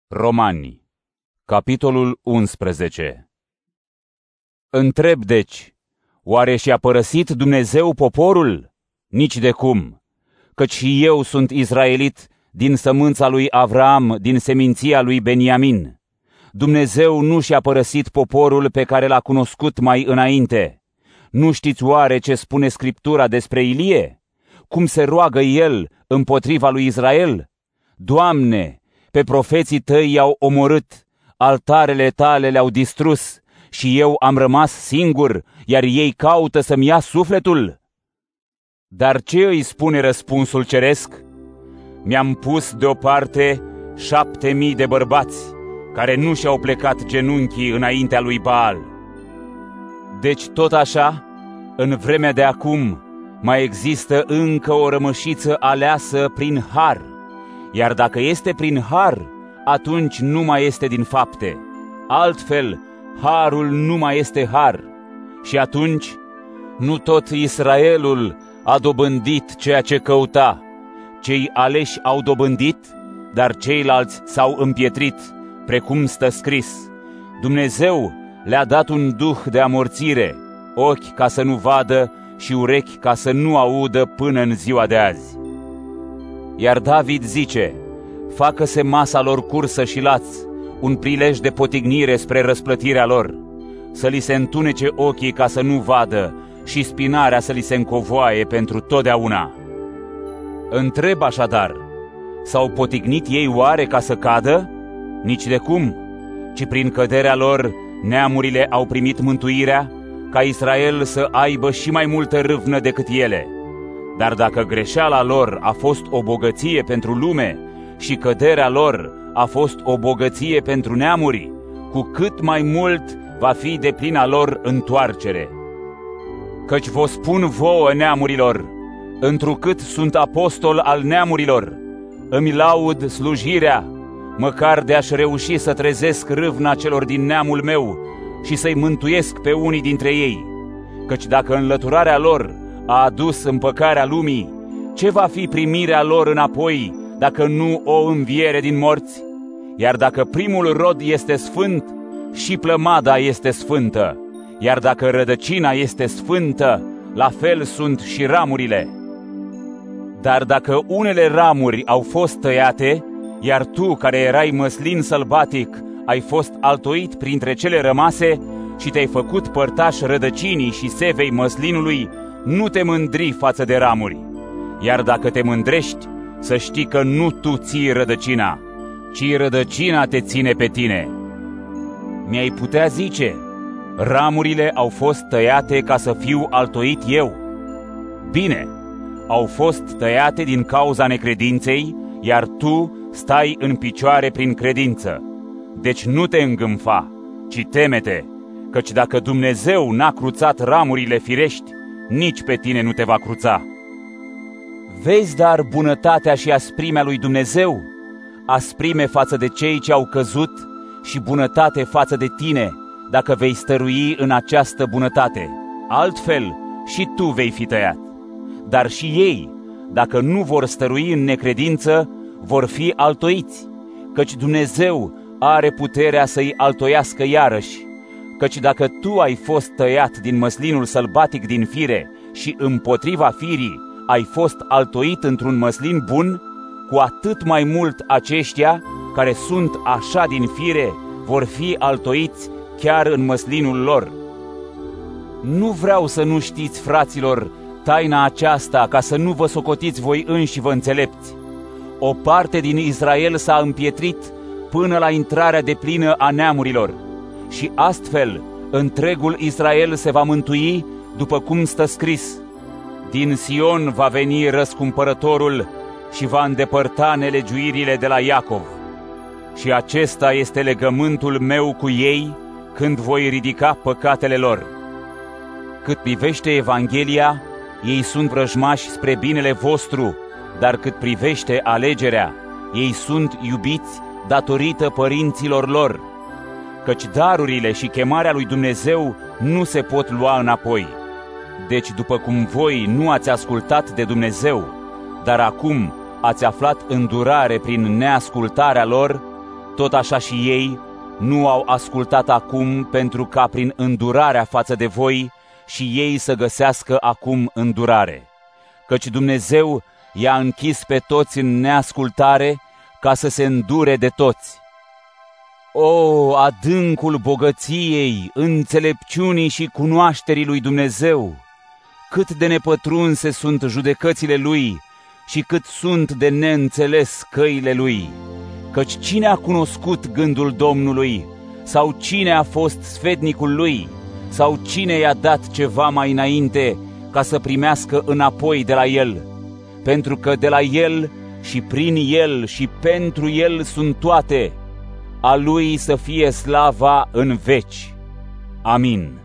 Romani, capitolul 11. Întreb deci, oare și-a părăsit Dumnezeu poporul? Nici de cum, căci și eu sunt izraelit din sămânța lui Avraam, din seminția lui Beniamin. Dumnezeu nu și-a părăsit poporul pe care l-a cunoscut mai înainte. Nu știți oare ce spune Scriptura despre Ilie? Cum se roagă el împotriva lui Israel? Doamne, pe profeții tăi i-au omorât, altarele tale le-au distrus și eu am rămas singur, iar ei caută să-mi ia sufletul? Dar ce îi spune răspunsul ceresc? Mi-am pus deoparte 7.000 de bărbați care nu și-au plecat genunchii înaintea lui Baal. Deci tot așa, în vremea de acum, mai există încă o rămășiță aleasă prin har, iar dacă este prin har, atunci nu mai este din fapte. Altfel, harul nu mai este har. Și atunci, nu tot Israelul a dobândit ceea ce căuta. Cei aleși au dobândit, dar ceilalți s-au împietrit, precum stă scris. Dumnezeu le-a dat un duh de amorțire, ochi ca să nu vadă și urechi ca să nu audă până în ziua de azi. Iar David zice, facă-se masa lor cursă și laț, un prilej de potignire spre răsplătirea lor, să li se întunece ochii ca să nu vadă și spinarea să li se încovoaie pentru totdeauna. Întreb așadar, s-au potignit ei oare ca să cadă? Nici de cum, ci prin căderea lor neamurile au primit mântuirea, ca Israel să aibă și mai multă râvnă decât ele. Dar dacă greșeala lor a fost o bogăție pentru lume și căderea lor a fost o bogăție pentru neamuri, cu cât mai mult va fi deplina lor întoarcere. Căci vă spun vouă, neamurilor, întrucât sunt apostol al neamurilor, îmi laud slujirea, măcar de aș reuși să trezesc râvna celor din neamul meu și să-i mântuiesc pe unii dintre ei. Căci dacă înlăturarea lor a adus împăcarea lumii, ce va fi primirea lor înapoi dacă nu o înviere din morți? Iar dacă primul rod este sfânt, și plămada este sfântă, iar dacă rădăcina este sfântă, la fel sunt și ramurile. Dar dacă unele ramuri au fost tăiate, iar tu, care erai măslin sălbatic, ai fost altoit printre cele rămase și te-ai făcut părtaș rădăcinii și sevei măslinului, nu te mândri față de ramuri. Iar dacă te mândrești, să știi că nu tu ții rădăcina, ci rădăcina te ține pe tine. Mi-ai putea zice, ramurile au fost tăiate ca să fiu altoit eu. Bine, au fost tăiate din cauza necredinței, iar tu stai în picioare prin credință. Deci nu te îngânfa, ci temete, căci dacă Dumnezeu n-a cruțat ramurile firești, nici pe tine nu te va cruța. Vezi dar bunătatea și asprimea lui Dumnezeu, asprime față de cei ce au căzut și bunătate față de tine, dacă vei stărui în această bunătate. Altfel și tu vei fi tăiat. Dar și ei, dacă nu vor stărui în necredință, vor fi altoiți, căci Dumnezeu are puterea să-i altoiască iarăși. Căci dacă tu ai fost tăiat din măslinul sălbatic din fire și împotriva firii ai fost altoit într-un măslin bun, cu atât mai mult aceștia care sunt așa din fire vor fi altoiți chiar în măslinul lor. Nu vreau să nu știți, fraților, taina aceasta, ca să nu vă socotiți voi înși vă înțelepți. O parte din Israel s-a împietrit până la intrarea deplină a neamurilor și astfel întregul Israel se va mântui, după cum stă scris: din Sion va veni răscumpărătorul și va îndepărta nelegiuirile de la Iacov. Și acesta este legământul meu cu ei când voi ridica păcatele lor. Cât privește Evanghelia, ei sunt vrăjmași spre binele vostru, dar cât privește alegerea, ei sunt iubiți datorită părinților lor. Căci darurile și chemarea lui Dumnezeu nu se pot lua înapoi. Deci după cum voi nu ați ascultat de Dumnezeu, dar acum ați aflat îndurare prin neascultarea lor, tot așa și ei nu au ascultat acum, pentru ca prin îndurarea față de voi și ei să găsească acum îndurare. Căci Dumnezeu i-a închis pe toți în neascultare, ca să se îndure de toți. O, adâncul bogăției, înțelepciunii și cunoașterii lui Dumnezeu! Cât de nepătrunse sunt judecățile lui și cât sunt de neînțeles căile lui! Căci cine a cunoscut gândul Domnului? Sau cine a fost sfetnicul lui? Sau cine i-a dat ceva mai înainte ca să primească înapoi de la el? Pentru că de la el și prin el și pentru el sunt toate, a lui să fie slava în veci. Amin.